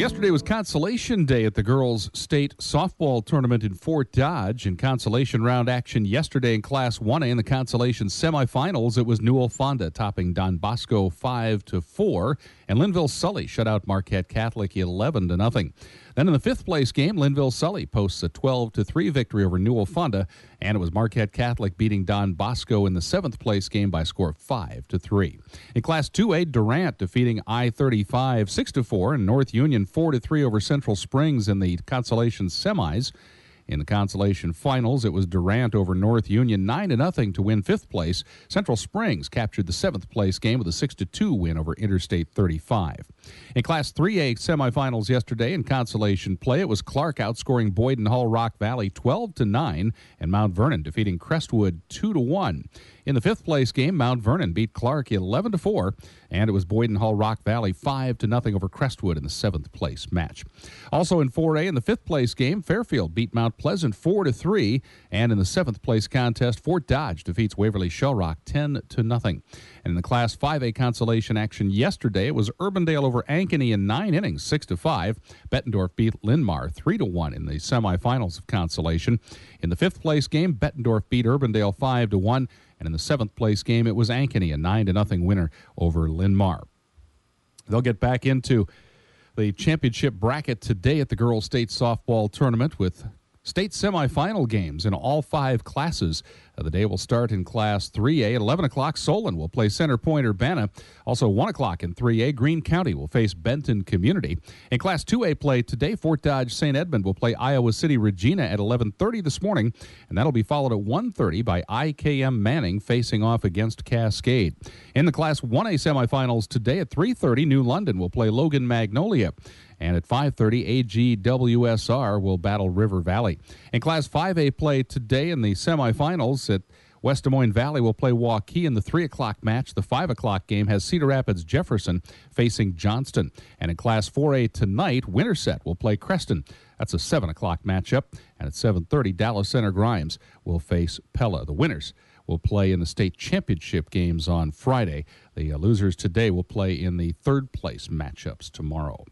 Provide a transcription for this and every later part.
Yesterday was Consolation Day at the girls' state softball tournament in Fort Dodge. In consolation round action yesterday in Class 1A in the consolation semifinals, it was Newell Fonda topping Don Bosco 5-4, and Linville Sully shut out Marquette Catholic 11-0. Then in the fifth place game, Linville Sully posts a 12-3 victory over Newell Fonda, and it was Marquette Catholic beating Don Bosco in the seventh place game by a score of 5-3. In Class 2A, Durant defeating I-35 6-4, and North Union 4-3 over Central Springs in the consolation semis. In the consolation finals, it was Durant over North Union 9-0 to win fifth place. Central Springs captured the seventh place game with a 6-2 win over Interstate 35. In Class 3A semifinals yesterday in consolation play, it was Clark outscoring Boyd and Hull Rock Valley 12-9 and Mount Vernon defeating Crestwood 2-1. In the fifth place game, Mount Vernon beat Clark 11-4, and it was Boyd and Hull Rock Valley 5-0 over Crestwood in the seventh place match. Also in 4A, in the fifth place game, Fairfield beat Mount Pleasant 4-3, and in the seventh place contest, Fort Dodge defeats Waverly Shell Rock 10-0. And in the Class 5A consolation action yesterday, it was Urbandale over Ankeny in 9 innings, 6-5. Bettendorf beat Linmar 3-1 in the semifinals of consolation. In the fifth place game, Bettendorf beat Urbandale 5-1. And in the seventh place game, it was Ankeny, a 9-0 winner over Linmar. They'll get back into the championship bracket today at the girls' state softball tournament with state semifinal games in all five classes. The day will start in Class 3A. At 11 o'clock, Solon will play Center Point Urbana. Also, 1 o'clock in 3A, Greene County will face Benton Community. In Class 2A play today, Fort Dodge St. Edmund will play Iowa City Regina at 11:30 this morning, and that'll be followed at 1:30 by IKM Manning facing off against Cascade. In the Class 1A semifinals today at 3:30, New London will play Logan Magnolia. And at 5:30, AGWSR will battle River Valley. In Class 5A play today in the semifinals, at West Des Moines Valley will play Waukee in the 3 o'clock match. The 5 o'clock game has Cedar Rapids Jefferson facing Johnston. And in Class 4A tonight, Winterset will play Creston. That's a 7 o'clock matchup. And at 7:30, Dallas Center Grimes will face Pella. The winners will play in the state championship games on Friday. The losers today will play in the third place matchups tomorrow.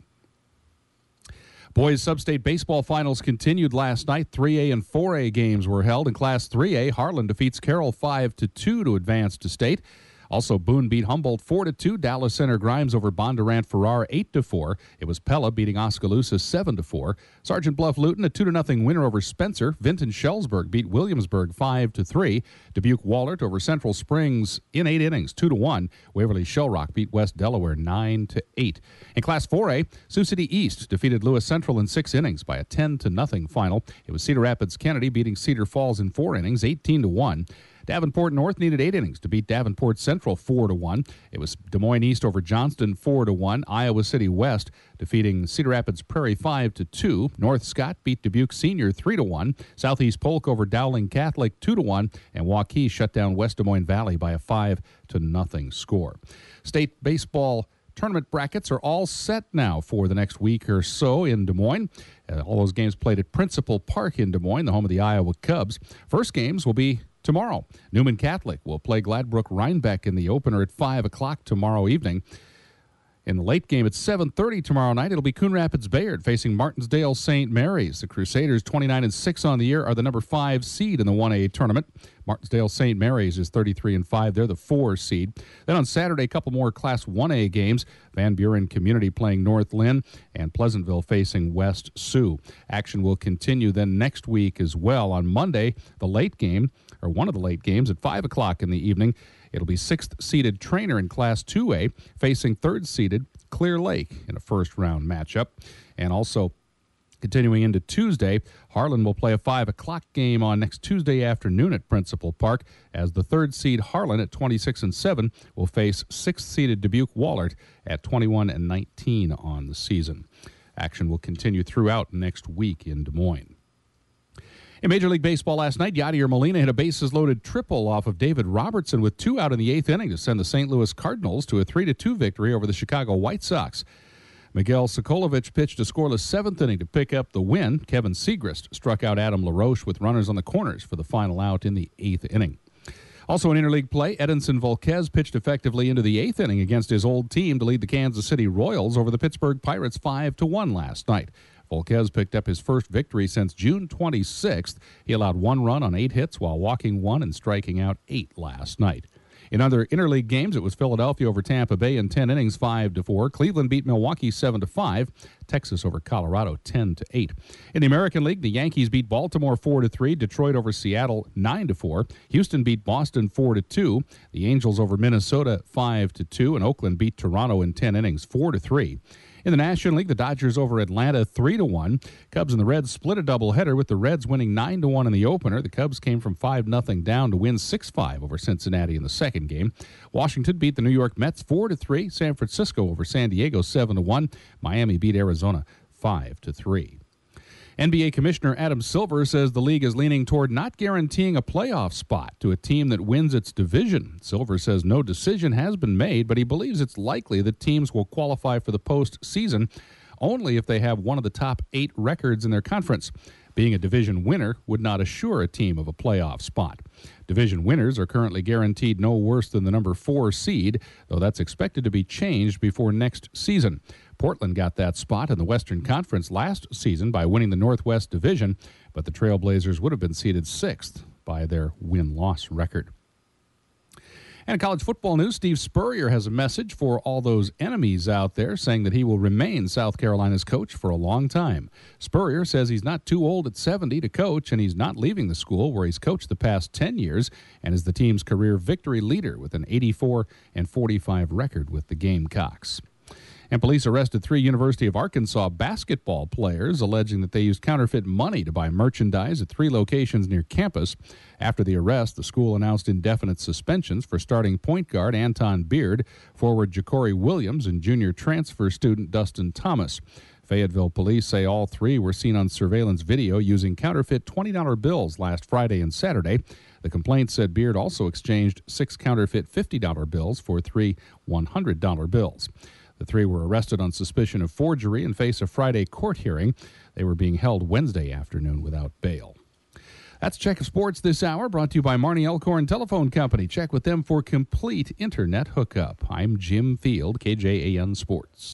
Boys Substate Baseball Finals continued last night. 3A and 4A games were held. In Class 3A, Harlan defeats Carroll 5-2 to advance to state. Also, Boone beat Humboldt 4-2. Dallas Center Grimes over Bondurant Farrar 8-4. It was Pella beating Oskaloosa 7-4. Sergeant Bluff Luton a 2-0 winner over Spencer. Vinton Shellsburg beat Williamsburg 5-3. Dubuque Wahlert over Central Springs in 8 innings 2-1. Waverly Shell Rock beat West Delaware 9-8. In Class 4A, Sioux City East defeated Lewis Central in 6 innings by a 10-0 final. It was Cedar Rapids Kennedy beating Cedar Falls in 4 innings 18-1. Davenport North needed 8 innings to beat Davenport Central 4-1. It was Des Moines East over Johnston 4-1. Iowa City West defeating Cedar Rapids Prairie 5-2. North Scott beat Dubuque Senior 3-1. Southeast Polk over Dowling Catholic 2-1. And Waukee shut down West Des Moines Valley by a 5-0 score. State baseball tournament brackets are all set now for the next week or so in Des Moines. All those games played at Principal Park in Des Moines, the home of the Iowa Cubs. First games will be tomorrow. Newman Catholic will play Gladbrook Rhinebeck in the opener at 5 o'clock tomorrow evening. In the late game at 7:30 tomorrow night, it'll be Coon Rapids Bayard facing Martinsdale St. Mary's. The Crusaders, 29-6 on the year, are the number 5 seed in the 1A tournament. Martinsdale St. Mary's is 33-5. They're the 4 seed. Then on Saturday, a couple more Class 1A games. Van Buren Community playing North Lynn and Pleasantville facing West Sioux. Action will continue then next week as well. On Monday, the late game, or one of the late games at 5 o'clock in the evening, it'll be 6th-seeded Trainer in Class 2A facing 3rd-seeded Clear Lake in a first-round matchup. And also continuing into Tuesday, Harlan will play a 5 o'clock game on next Tuesday afternoon at Principal Park as the 3rd seed Harlan at 26-7 will face 6th-seeded Dubuque Wahlert at 21-19 on the season. Action will continue throughout next week in Des Moines. In Major League Baseball last night, Yadier Molina hit a bases-loaded triple off of David Robertson with 2 out in the 8th inning to send the St. Louis Cardinals to a 3-2 victory over the Chicago White Sox. Miguel Sokolovich pitched a scoreless 7th inning to pick up the win. Kevin Segrist struck out Adam LaRoche with runners on the corners for the final out in the 8th inning. Also in interleague play, Edinson Volquez pitched effectively into the 8th inning against his old team to lead the Kansas City Royals over the Pittsburgh Pirates 5-1 last night. Volquez picked up his first victory since June 26th. He allowed 1 run on 8 hits while walking 1 and striking out 8 last night. In other interleague games, it was Philadelphia over Tampa Bay in 10 innings, 5-4. Cleveland beat Milwaukee 7-5. Texas over Colorado 10-8. In the American League, the Yankees beat Baltimore 4-3. Detroit over Seattle 9-4. Houston beat Boston 4-2. The Angels over Minnesota 5-2. And Oakland beat Toronto in 10 innings 4-3. In the National League, the Dodgers over Atlanta 3-1. Cubs and the Reds split a doubleheader with the Reds winning 9-1 in the opener. The Cubs came from 5-0 down to win 6-5 over Cincinnati in the second game. Washington beat the New York Mets 4-3. San Francisco over San Diego 7-1. Miami beat Arizona 5-3. NBA Commissioner Adam Silver says the league is leaning toward not guaranteeing a playoff spot to a team that wins its division. Silver says no decision has been made, but he believes it's likely that teams will qualify for the postseason only if they have one of the top 8 records in their conference. Being a division winner would not assure a team of a playoff spot. Division winners are currently guaranteed no worse than the number 4 seed, though that's expected to be changed before next season. Portland got that spot in the Western Conference last season by winning the Northwest Division, but the Trailblazers would have been seeded 6th by their win-loss record. And in college football news, Steve Spurrier has a message for all those enemies out there, saying that he will remain South Carolina's coach for a long time. Spurrier says he's not too old at 70 to coach, and he's not leaving the school where he's coached the past 10 years and is the team's career victory leader with an 84-45 record with the Gamecocks. And police arrested 3 University of Arkansas basketball players, alleging that they used counterfeit money to buy merchandise at 3 locations near campus. After the arrest, the school announced indefinite suspensions for starting point guard Anton Beard, forward Ja'Cory Williams, and junior transfer student Dustin Thomas. Fayetteville police say all 3 were seen on surveillance video using counterfeit $20 bills last Friday and Saturday. The complaint said Beard also exchanged 6 counterfeit $50 bills for 3 $100 bills. The 3 were arrested on suspicion of forgery and face a Friday court hearing. They were being held Wednesday afternoon without bail. That's Check of Sports this hour, brought to you by Marnie Elkhorn Telephone Company. Check with them for complete internet hookup. I'm Jim Field, KJAN Sports.